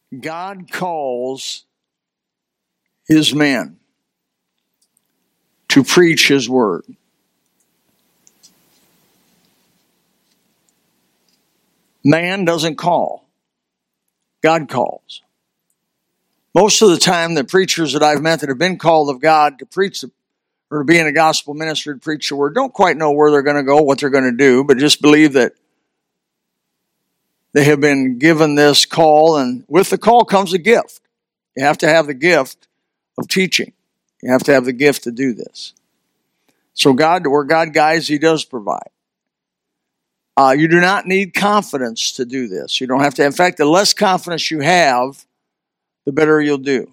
God calls His men to preach His word. Man doesn't call. God calls. Most of the time, the preachers that I've met that have been called of God to preach or to be in a gospel ministry to preach the word don't quite know where they're going to go, what they're going to do, but just believe that they have been given this call, and with the call comes a gift. You have to have the gift of teaching. You have to have the gift to do this. So God, where God guides, He does provide. You do not need confidence to do this. You don't have to. In fact, the less confidence you have, the better you'll do.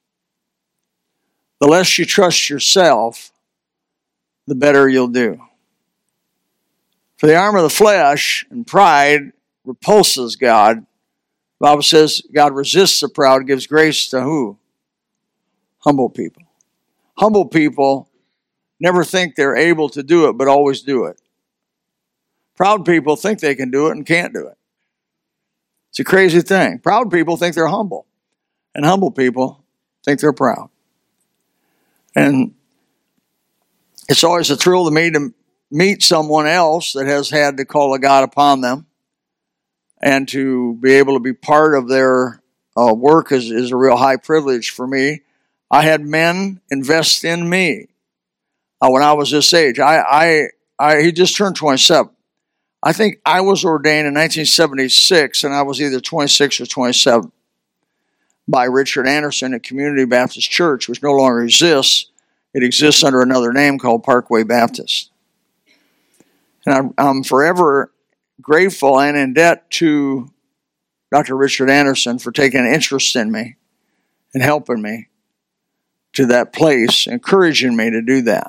The less you trust yourself, the better you'll do. For the arm of the flesh and pride repulses God. The Bible says God resists the proud, gives grace to who? Humble people. Humble people never think they're able to do it, but always do it. Proud people think they can do it and can't do it. It's a crazy thing. Proud people think they're humble, and humble people think they're proud. And it's always a thrill to me to meet someone else that has had the call of God upon them, and to be able to be part of their work is a real high privilege for me. I had men invest in me when I was this age. He just turned 27. I think I was ordained in 1976, and I was either 26 or 27 by Richard Anderson at Community Baptist Church, which no longer exists. It exists under another name called Parkway Baptist. And I'm forever grateful and in debt to Dr. Richard Anderson for taking an interest in me and helping me to that place, encouraging me to do that.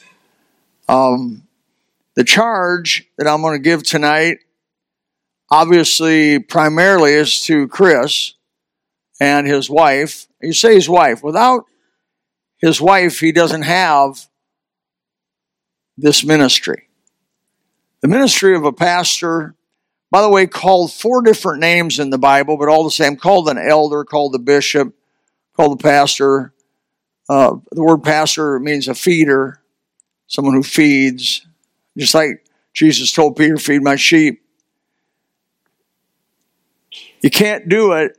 The charge that I'm going to give tonight, obviously, primarily is to Chris and his wife. You say his wife. Without his wife, he doesn't have this ministry. The ministry of a pastor, by the way, called 4 different names in the Bible, but all the same, called an elder, called the bishop, called the pastor. The word pastor means a feeder, someone who feeds. Just like Jesus told Peter, feed my sheep. You can't do it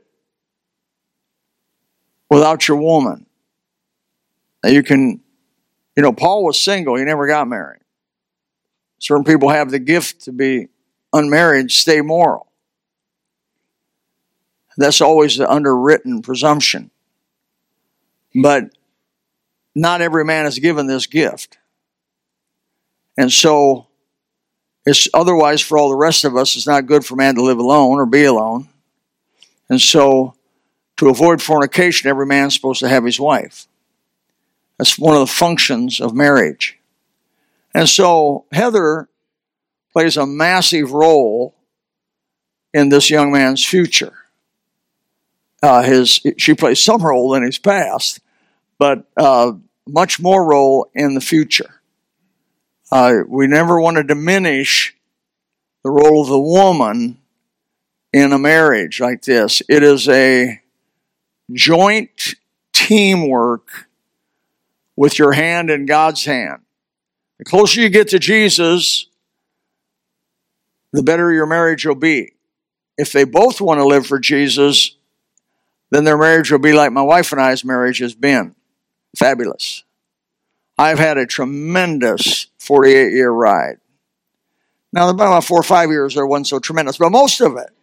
without your woman. Now Paul was single. He never got married. Certain people have the gift to be unmarried, stay moral. That's always the underwritten presumption. But not every man is given this gift. And so, it's otherwise for all the rest of us, it's not good for man to live alone or be alone. And so, to avoid fornication, every man's supposed to have his wife. That's one of the functions of marriage. And so, Heather plays a massive role in this young man's future. She plays some role in his past, but much more role in the future. We never want to diminish the role of the woman in a marriage like this. It is a joint teamwork with your hand in God's hand. The closer you get to Jesus, the better your marriage will be. If they both want to live for Jesus, then their marriage will be like my wife and I's marriage has been. Fabulous. I've had a tremendous 48-year ride. Now, about 4 or 5 years there wasn't so tremendous, but most of it.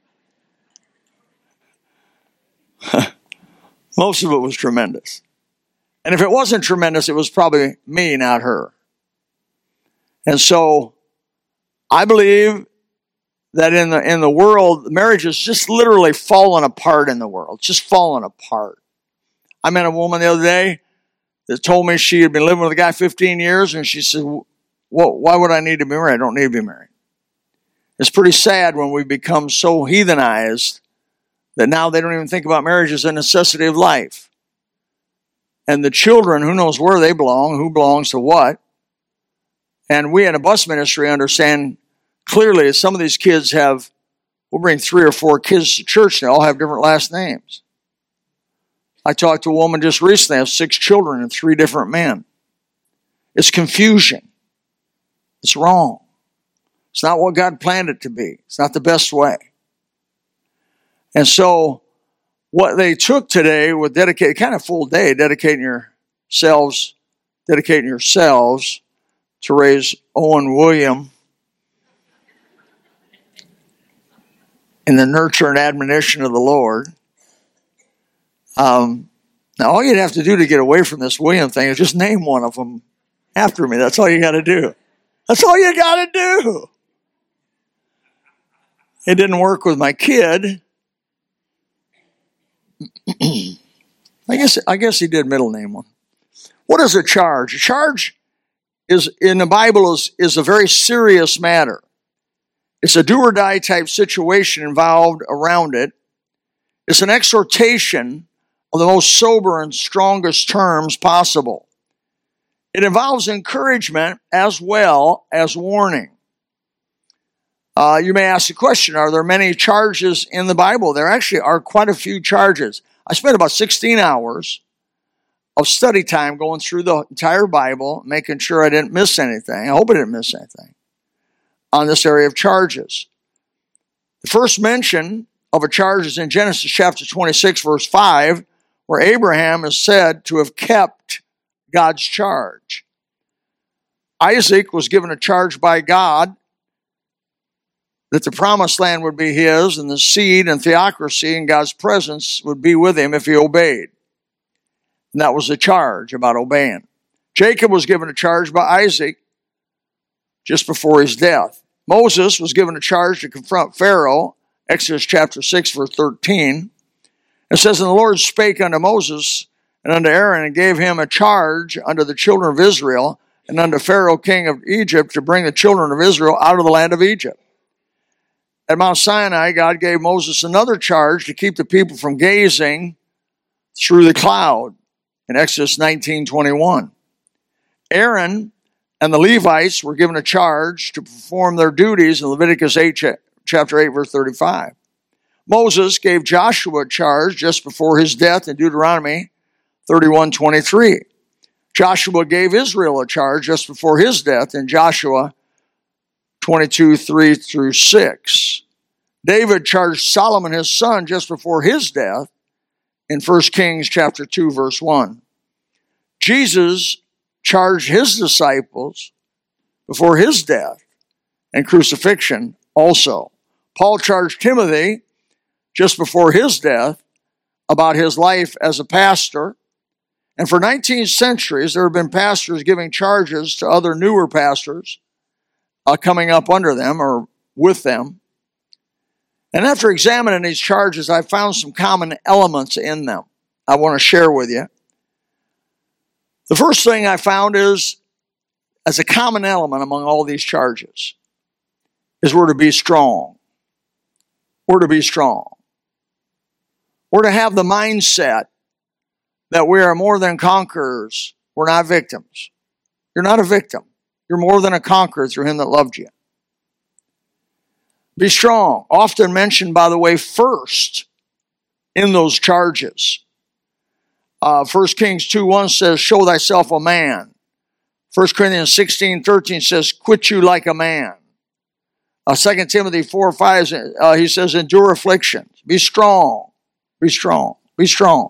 Most of it was tremendous. And if it wasn't tremendous, it was probably me, not her. And so, I believe that in the world, marriage is just literally falling apart in the world. It's just falling apart. I met a woman the other day that told me she had been living with a guy 15 years, and she said, well, why would I need to be married? I don't need to be married. It's pretty sad when we become so heathenized that now they don't even think about marriage as a necessity of life. And the children, who knows where they belong, who belongs to what. And we in a bus ministry understand clearly that some of these kids have We'll bring 3 or 4 kids to church and they all have different last names. I talked to a woman just recently, has 6 children and 3 different men. It's confusion. It's wrong. It's not what God planned it to be. It's not the best way. And so what they took today with kind of full day, dedicating yourselves to raise Owen William in the nurture and admonition of the Lord. Now, all you'd have to do to get away from this William thing is just name one of them after me. That's all you got to do. That's all you got to do. It didn't work with my kid. I guess he did middle name one. What is a charge? A charge is in the Bible is a very serious matter. It's a do or die type situation involved around it. It's an exhortation of the most sober and strongest terms possible. It involves encouragement as well as warning. You may ask the question, are there many charges in the Bible? There actually are quite a few charges. I spent about 16 hours of study time going through the entire Bible, making sure I didn't miss anything. I hope I didn't miss anything on this area of charges. The first mention of a charge is in Genesis chapter 26, verse 5, where Abraham is said to have kept God's charge. Isaac was given a charge by God that the promised land would be his, and the seed and theocracy and God's presence would be with him if he obeyed. And that was the charge about obeying. Jacob was given a charge by Isaac just before his death. Moses was given a charge to confront Pharaoh, Exodus chapter 6, verse 13. It says, and the Lord spake unto Moses and unto Aaron, and gave him a charge unto the children of Israel, and unto Pharaoh king of Egypt, to bring the children of Israel out of the land of Egypt. At Mount Sinai, God gave Moses another charge to keep the people from gazing through the cloud in Exodus 19:21. Aaron and the Levites were given a charge to perform their duties in Leviticus chapter 8, verse 35. Moses gave Joshua a charge just before his death in Deuteronomy 31:23. Joshua gave Israel a charge just before his death in Joshua 22:3-6. David charged Solomon his son just before his death in 1 Kings chapter 2, verse 1. Jesus charged his disciples before his death and crucifixion also. Paul charged Timothy just before his death about his life as a pastor. And for 19 centuries, there have been pastors giving charges to other newer pastors coming up under them or with them. And after examining these charges, I found some common elements in them I want to share with you. The first thing I found is, as a common element among all these charges, is we're to be strong. We're to be strong. We're to have the mindset that we are more than conquerors. We're not victims. You're not a victim. You're more than a conqueror through him that loved you. Be strong. Often mentioned, by the way, first in those charges. 1 Kings 2:1 says, show thyself a man. 1 Corinthians 16:13 says, quit you like a man. 2 Timothy 4:5, he says, endure afflictions. Be strong. Be strong. Be strong.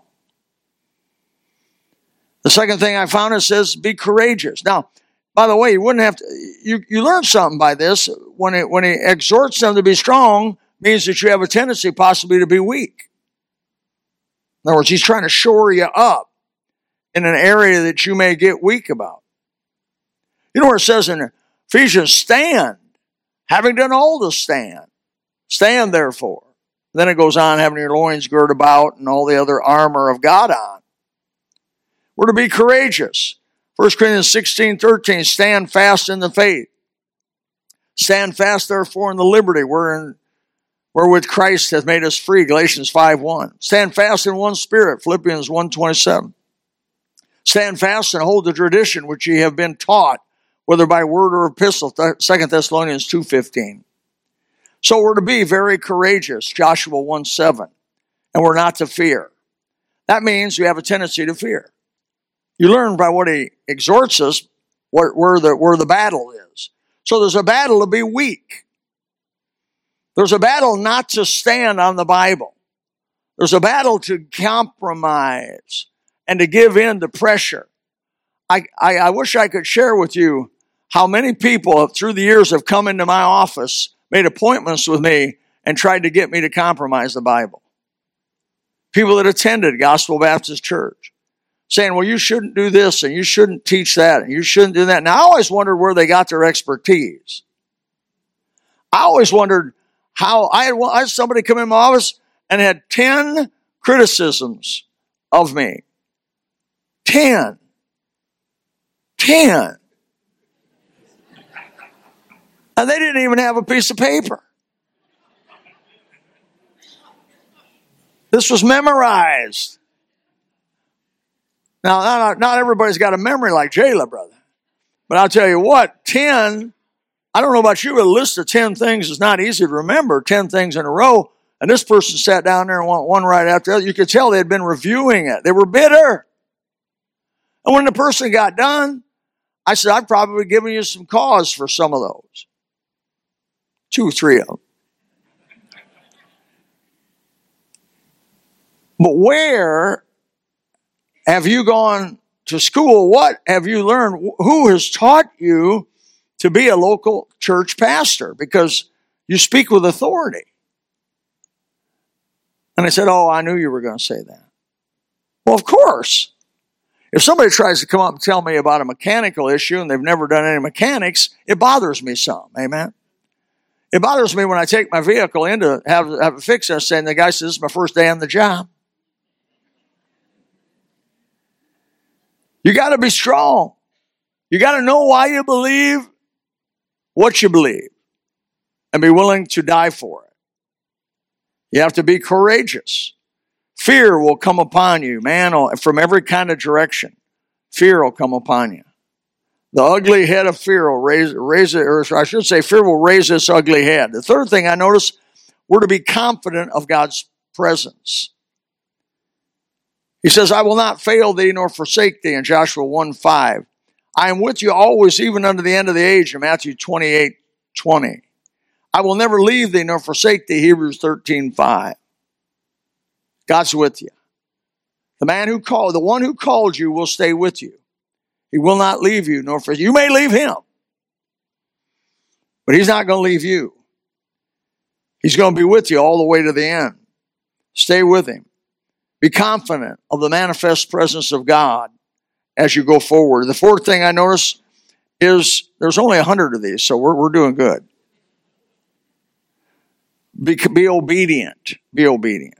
The second thing I found, it says, be courageous. Now, by the way, you wouldn't have to, you learn something by this. When he exhorts them to be strong, means that you have a tendency possibly to be weak. In other words, he's trying to shore you up in an area that you may get weak about. You know where it says in Ephesians, stand, having done all to stand. Stand therefore. Then it goes on, having your loins girt about and all the other armor of God on. We're to be courageous. 1 Corinthians 16:13, stand fast in the faith. Stand fast, therefore, in the liberty wherewith Christ hath made us free, Galatians 5:1. Stand fast in one spirit, Philippians 1:27. Stand fast and hold the tradition which ye have been taught, whether by word or epistle, 2 Thessalonians 2:15. So we're to be very courageous, Joshua 1:7, and we're not to fear. That means we have a tendency to fear. You learn by what he exhorts us where the battle is. So there's a battle to be weak. There's a battle not to stand on the Bible. There's a battle to compromise and to give in to pressure. I wish I could share with you how many people through the years have come into my office, made appointments with me, and tried to get me to compromise the Bible. People that attended Gospel Baptist Church saying, well, you shouldn't do this and you shouldn't teach that and you shouldn't do that. And I always wondered where they got their expertise. I always wondered how I had somebody come in my office and had 10 criticisms of me. 10. And they didn't even have a piece of paper. This was memorized. Now, not everybody's got a memory like Jayla, brother. But I'll tell you what, 10, I don't know about you, but a list of 10 things is not easy to remember, 10 things in a row. And this person sat down there and went one right after the other. You could tell they had been reviewing it. They were bitter. And when the person got done, I said, I've probably given you some cause for some of those. 2 or 3 of them. But where have you gone to school? What have you learned? Who has taught you to be a local church pastor? Because you speak with authority. And I said, oh, I knew you were going to say that. Well, of course. If somebody tries to come up and tell me about a mechanical issue and they've never done any mechanics, it bothers me some. Amen? It bothers me when I take my vehicle in to have it fixed and the guy says, this is my first day on the job. You got to be strong. You got to know why you believe what you believe and be willing to die for it. You have to be courageous. Fear will come upon you, man, from every kind of direction. Fear will come upon you. The ugly head of fear will raise it, or I should say, fear will raise this ugly head. The third thing I notice, we're to be confident of God's presence. He says, I will not fail thee nor forsake thee in Joshua 1:5. I am with you always, even unto the end of the age in Matthew 28:20. I will never leave thee nor forsake thee, Hebrews 13:5. God's with you. The one who called you will stay with you. He will not leave you nor forsake you. You may leave him, but he's not going to leave you. He's going to be with you all the way to the end. Stay with him. Be confident of the manifest presence of God as you go forward. The fourth thing I notice is there's only 100 of these, so we're doing good. Be obedient. Be obedient.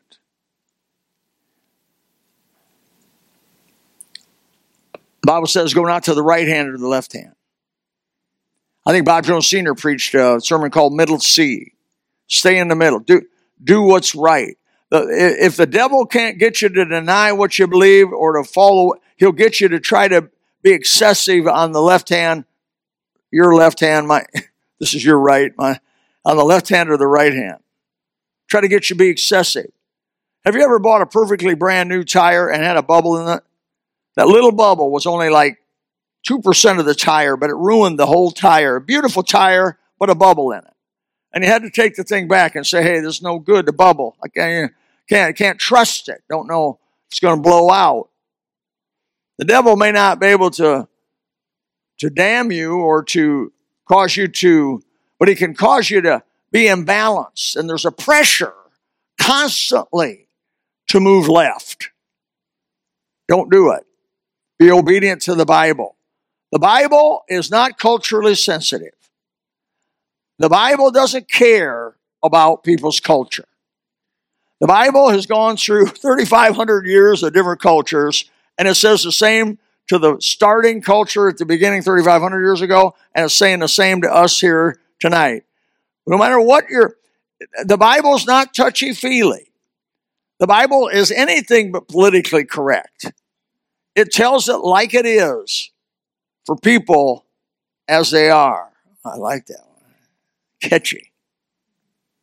The Bible says, go not to the right hand or the left hand. I think Bob Jones Sr. preached a sermon called Middle C. Stay in the middle. Do what's right. If the devil can't get you to deny what you believe or to follow, he'll get you to try to be excessive on the left hand. Your left hand, this is your right. On the left hand or the right hand. Try to get you to be excessive. Have you ever bought a perfectly brand new tire and had a bubble in it? That little bubble was only like 2% of the tire, but it ruined the whole tire. A beautiful tire, but a bubble in it. And you had to take the thing back and say, hey, this is no good, the bubble. I can't trust it. Don't know if it's going to blow out. The devil may not be able to damn you or to cause you to, but he can cause you to be imbalanced. And there's a pressure constantly to move left. Don't do it. Be obedient to the Bible. The Bible is not culturally sensitive. The Bible doesn't care about people's culture. The Bible has gone through 3,500 years of different cultures, and it says the same to the starting culture at the beginning 3,500 years ago, and it's saying the same to us here tonight. No matter what the Bible's not touchy-feely. The Bible is anything but politically correct. It tells it like it is for people as they are. I like that one. Catchy.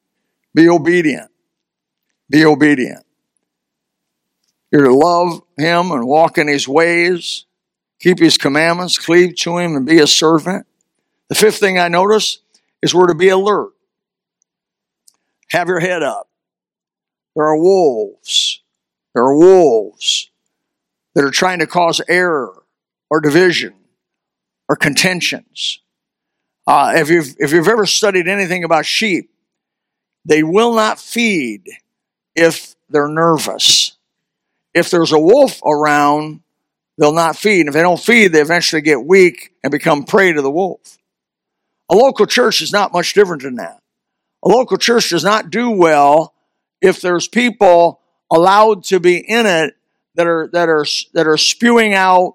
Be obedient. Be obedient. You're to love him and walk in his ways, keep his commandments, cleave to him, and be a servant. The fifth thing I notice is we're to be alert. Have your head up. There are wolves. There are wolves that are trying to cause error or division or contentions. If you've ever studied anything about sheep, they will not feed if they're nervous. If there's a wolf around, they'll not feed. And if they don't feed, they eventually get weak and become prey to the wolf. A local church is not much different than that. A local church does not do well if there's people allowed to be in it that are spewing out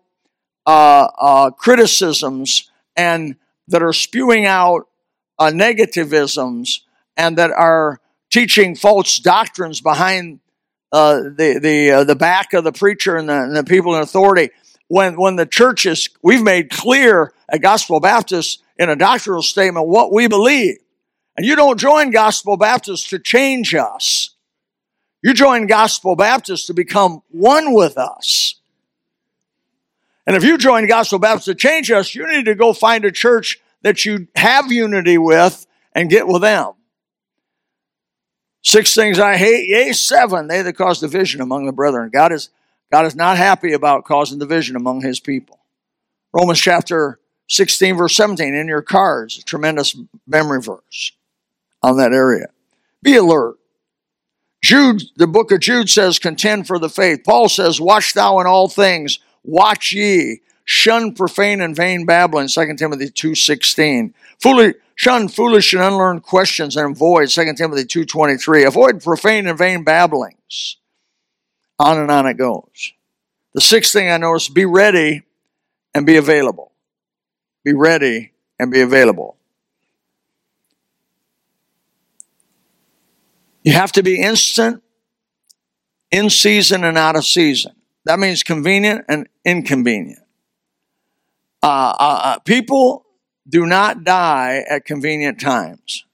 criticisms and that are spewing out negativisms and that are teaching false doctrines behind the back of the preacher and the people in authority. When the churches, we've made clear at Gospel Baptist in a doctrinal statement what we believe. And you don't join Gospel Baptist to change us. You join Gospel Baptist to become one with us. And if you join Gospel Baptist to change us, you need to go find a church that you have unity with and get with them. 6 things I hate, yea, 7, they that cause division among the brethren. God is not happy about causing division among his people. Romans chapter 16, verse 17, in your cards, a tremendous memory verse on that area. Be alert. Jude, the book of Jude says, contend for the faith. Paul says, watch thou in all things, watch ye, shun profane and vain babbling, 2 Timothy 2:16. Shun foolish and unlearned questions and avoid, 2 Timothy 2:23. Avoid profane and vain babblings. On and on it goes. The 6th thing I noticed, be ready and be available. Be ready and be available. You have to be instant, in season and out of season. That means convenient and inconvenient. People do not die at convenient times.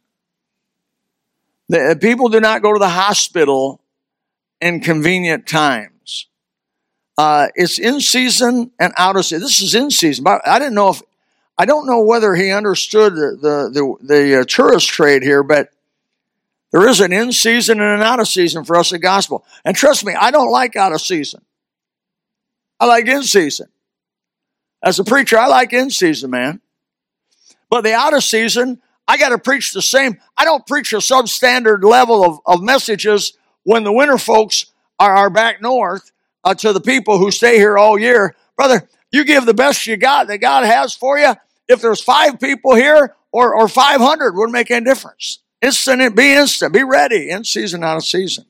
People do not go to the hospital in convenient times. It's in season and out of season. This is in season. But I don't know whether he understood the tourist trade here, but there is an in season and an out of season for us at Gospel. And trust me, I don't like out of season. I like in season. As a preacher, I like in season, man. But the out of season, I got to preach the same. I don't preach a substandard level of messages when the winter folks are back north to the people who stay here all year. Brother, you give the best you got that God has for you. If there's 5 people here or 500, wouldn't make any difference. Instant, be instant, be ready, in season, out of season.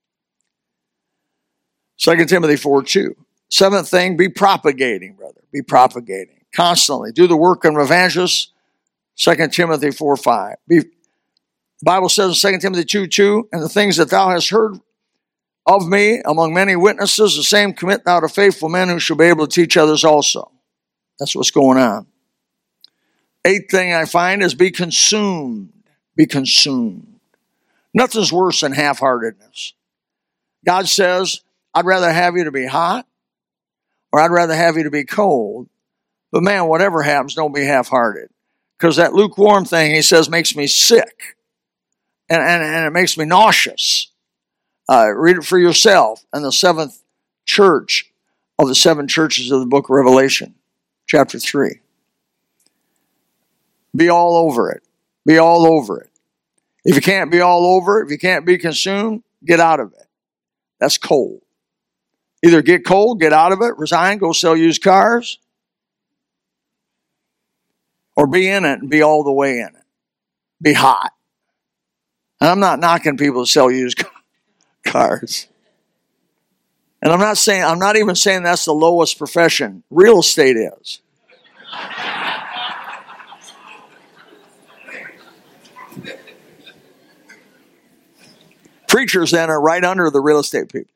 2 Timothy 4:2. 7th thing, be propagating, brother. Be propagating. Constantly. Do the work of an evangelist. 2 Timothy 4:5. The Bible says in 2 Timothy 2:2, and the things that thou hast heard of me among many witnesses, the same commit thou to faithful men who shall be able to teach others also. That's what's going on. 8th thing I find is be consumed. Be consumed. Nothing's worse than half-heartedness. God says, I'd rather have you to be hot, or I'd rather have you to be cold. But man, whatever happens, don't be half-hearted. Because that lukewarm thing, he says, makes me sick. And it makes me nauseous. Read it for yourself. And the 7th church of the 7 churches of the book of Revelation, chapter 3. Be all over it. Be all over it. If you can't be all over it, if you can't be consumed, get out of it. That's cold. Either get cold, get out of it, resign, go sell used cars, or be in it and be all the way in it. Be hot. And I'm not knocking people that sell used cars. And I'm not even saying that's the lowest profession. Real estate is. Preachers then are right under the real estate people.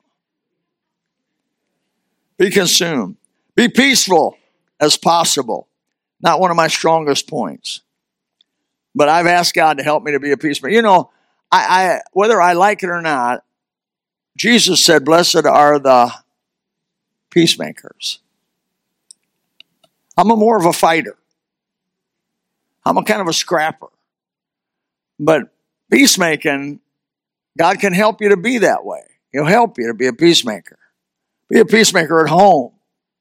Be consumed. Be peaceful as possible. Not one of my strongest points. But I've asked God to help me to be a peacemaker. You know, whether I like it or not, Jesus said, blessed are the peacemakers. I'm more of a fighter. I'm a kind of a scrapper. But peacemaking, God can help you to be that way. He'll help you to be a peacemaker. Be a peacemaker at home.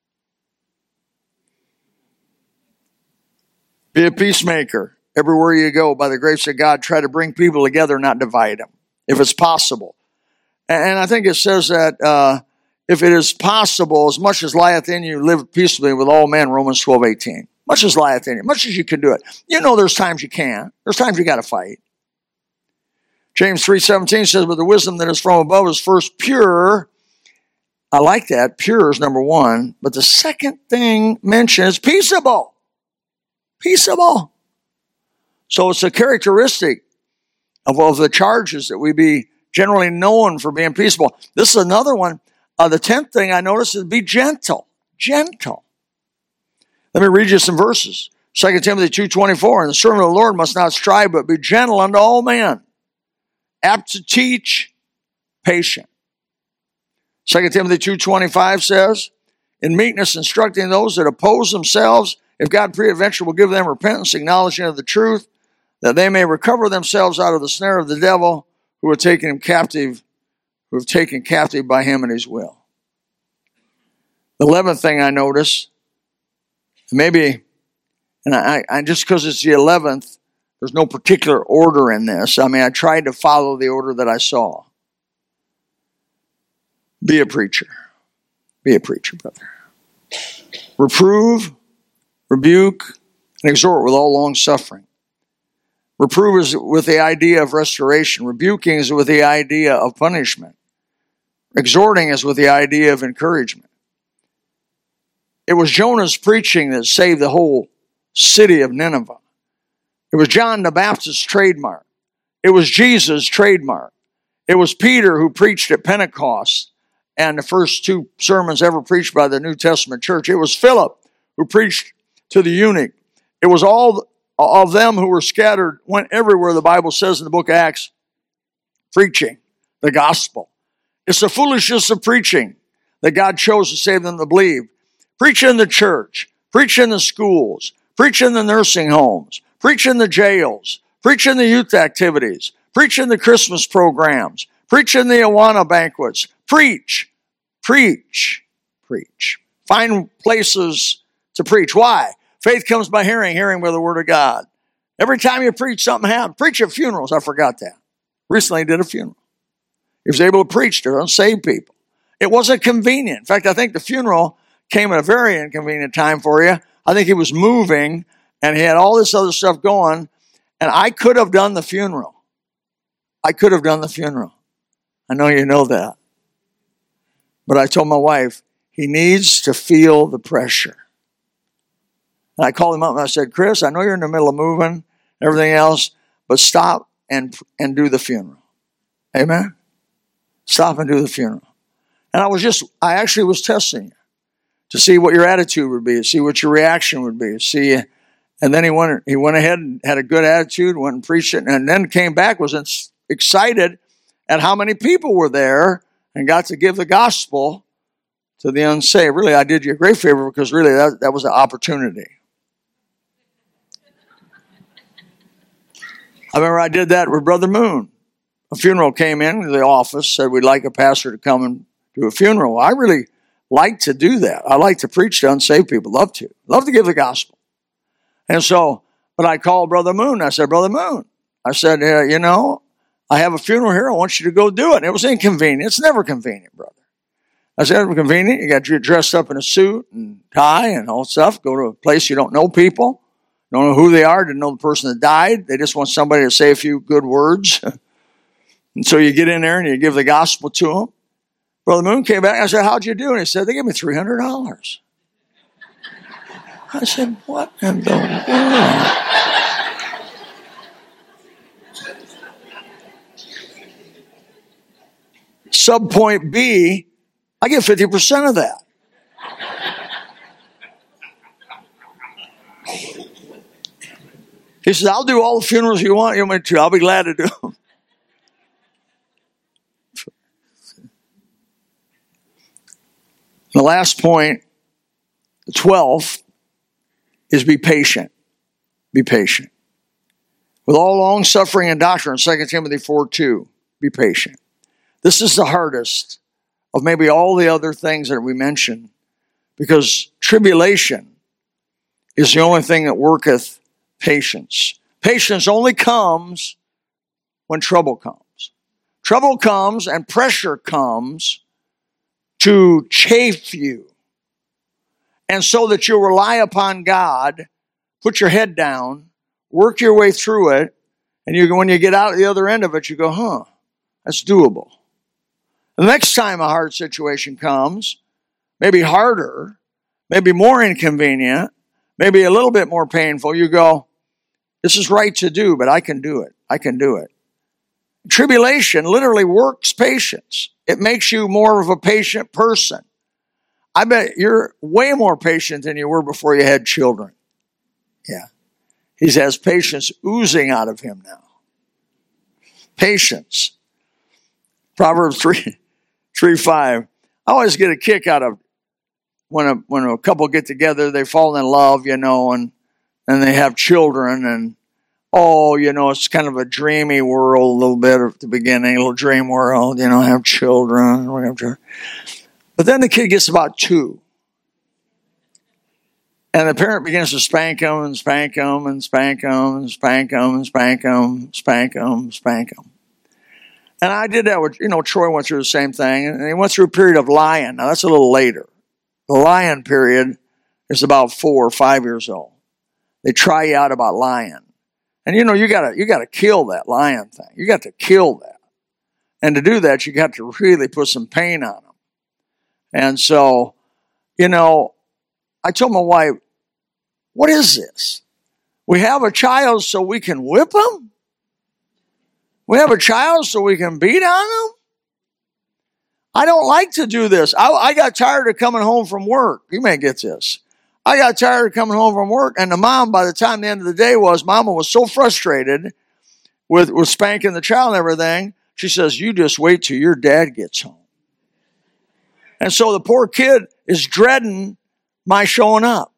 Be a peacemaker everywhere you go. By the grace of God, try to bring people together, not divide them, if it's possible. And I think it says that if it is possible, as much as lieth in you, live peaceably with all men, Romans 12:18. Much as lieth in you, much as you can do it. You know there's times you can't. There's times you got to fight. James 3:17 says, but the wisdom that is from above is first pure. I like that. Pure is number one. But the second thing mentioned is peaceable. Peaceable. So it's a characteristic of the charges that we be generally known for being peaceable. This is another one. The 10th thing I noticed is be gentle. Gentle. Let me read you some verses. 2 Timothy 2:24, and the servant of the Lord must not strive, but be gentle unto all men, apt to teach, patient. 2 Timothy 2:25 says, in meekness instructing those that oppose themselves, if God peradventure will give them repentance, acknowledging of the truth, that they may recover themselves out of the snare of the devil, who have taken captive by him and his will. The 11th thing I notice, maybe, and I just because it's the 11th, there's no particular order in this. I mean, I tried to follow the order that I saw. Be a preacher. Be a preacher, brother. Reprove, rebuke, and exhort with all long suffering. Reprove is with the idea of restoration. Rebuking is with the idea of punishment. Exhorting is with the idea of encouragement. It was Jonah's preaching that saved the whole city of Nineveh. It was John the Baptist's trademark. It was Jesus' trademark. It was Peter who preached at Pentecost and the first two sermons ever preached by the New Testament church. It was Philip who preached to the eunuch. It was all of them who were scattered, went everywhere, the Bible says in the book of Acts, preaching the gospel. It's the foolishness of preaching that God chose to save them to believe. Preach in the church, preach in the schools, preach in the nursing homes, preach in the jails, preach in the youth activities, preach in the Christmas programs, preach in the Awana banquets. Preach, preach, preach. Find places to preach. Why? Faith comes by hearing, hearing by the word of God. Every time you preach, something happens. Preach at funerals. I forgot that. Recently did a funeral. He was able to preach to unsaved people. It wasn't convenient. In fact, I think the funeral came at a very inconvenient time for you. I think he was moving and he had all this other stuff going. And I could have done the funeral. I could have done the funeral. I know you know that. But I told my wife, he needs to feel the pressure. And I called him up and I said, Chris, I know you're in the middle of moving, everything else, but stop and do the funeral. Amen? Stop and do the funeral. And I actually was testing you to see what your attitude would be, to see what your reaction would be, and then he went ahead and had a good attitude, went and preached it, and then came back, was excited at how many people were there and got to give the gospel to the unsaved. Really, I did you a great favor because really that was an opportunity. I remember I did that with Brother Moon. A funeral came in the office, said we'd like a pastor to come and do a funeral. I really like to do that. I like to preach to unsaved people. Love to give the gospel. And so, but I called Brother Moon. I said, Brother Moon, I said, I have a funeral here. I want you to go do it. And it was inconvenient. It's never convenient, brother. I said, it's convenient. You got to get dressed up in a suit and tie and all stuff. Go to a place you don't know people. Don't know who they are. Didn't know the person that died. They just want somebody to say a few good words. And so you get in there and you give the gospel to them. Brother Moon came back. I said, how'd you do? And he said, they gave me $300. I said, what in the world? Subpoint B, I get 50% of that. He says, I'll do all the funerals you want me to. I'll be glad to do them. The last point, the 12th, is be patient. Be patient. With all long suffering and doctrine, 2 Timothy 4:2, be patient. This is the hardest of maybe all the other things that we mentioned, because tribulation is the only thing that worketh patience. Patience only comes when trouble comes. Trouble comes and pressure comes to chafe you. And so that you'll rely upon God, put your head down, work your way through it, and when you get out at the other end of it, you go, that's doable. The next time a hard situation comes, maybe harder, maybe more inconvenient, maybe a little bit more painful, you go, this is right to do, but I can do it. I can do it. Tribulation literally works patience. It makes you more of a patient person. I bet you're way more patient than you were before you had children. Yeah. He has patience oozing out of him now. Patience. Proverbs 3:5. I always get a kick out of when a couple get together, they fall in love, and they have children, and it's kind of a dreamy world a little bit at the beginning, a little dream world, have children. But then the kid gets about 2. And the parent begins to spank them and spank them and spank them and spank them and spank them, spank them, spank them. And I did that with, Troy went through the same thing. And he went through a period of lying. Now, that's a little later. The lying period is about 4 or 5 years old. They try you out about lying. And, you gotta kill that lying thing. You got to kill that. And to do that, you got to really put some pain on them. And so, I told my wife, what is this? We have a child so we can whip them? We have a child so we can beat on them? I don't like to do this. I got tired of coming home from work. You may get this. I got tired of coming home from work, and the mom, by the time the end of the day Mama was so frustrated with spanking the child and everything, she says, you just wait till your dad gets home. And so the poor kid is dreading my showing up.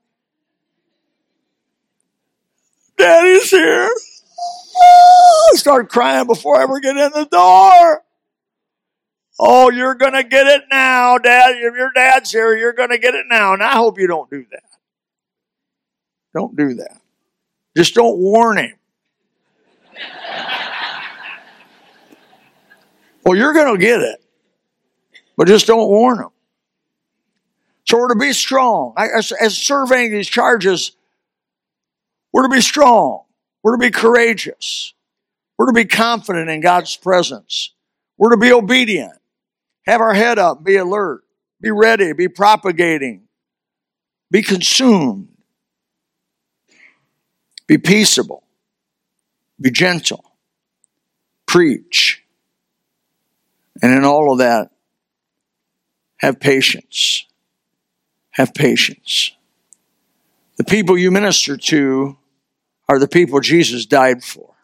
Daddy's here. I start crying before I ever get in the door. Oh, you're going to get it now, Dad. If your dad's here, you're going to get it now. And I hope you don't do that. Don't do that. Just don't warn him. Well, you're going to get it. But just don't warn him. So we're to be strong. As surveying these charges, we're to be strong. We're to be courageous. We're to be confident in God's presence. We're to be obedient. Have our head up. Be alert. Be ready. Be propagating. Be consumed. Be peaceable. Be gentle. Preach. And in all of that, have patience. Have patience. The people you minister to are the people Jesus died for.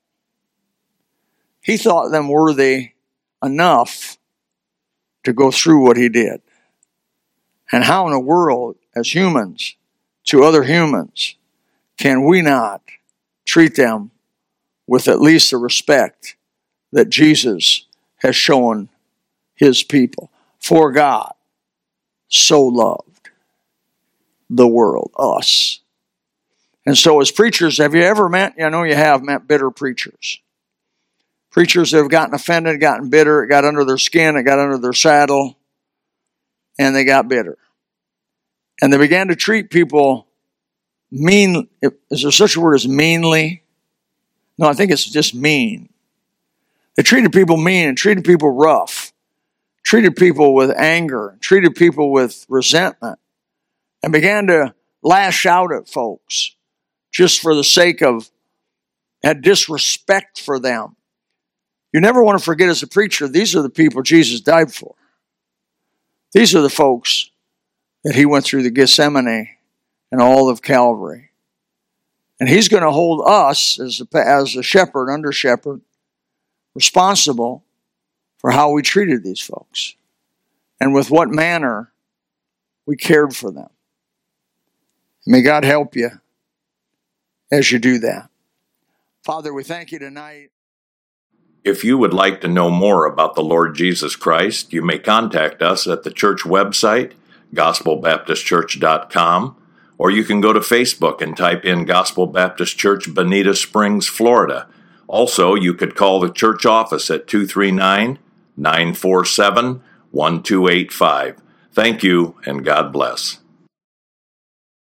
He thought them worthy enough to go through what he did. And how in the world, as humans, to other humans, can we not treat them with at least the respect that Jesus has shown his people? For God so loved the world, us. And so as preachers, have you ever met, I know you have met bitter preachers. Preachers that have gotten offended, gotten bitter, it got under their skin, it got under their saddle, and they got bitter. And they began to treat people mean. Is there such a word as meanly? No, I think it's just mean. They treated people mean and treated people rough, treated people with anger, treated people with resentment, and began to lash out at folks just for the sake of, had disrespect for them. You never want to forget as a preacher, these are the people Jesus died for. These are the folks that he went through the Gethsemane and all of Calvary. And he's going to hold us as a shepherd, under shepherd, responsible for how we treated these folks and with what manner we cared for them. May God help you as you do that. Father, we thank you tonight. If you would like to know more about the Lord Jesus Christ, you may contact us at the church website, gospelbaptistchurch.com, or you can go to Facebook and type in Gospel Baptist Church, Bonita Springs, Florida. Also, you could call the church office at 239-947-1285. Thank you, and God bless.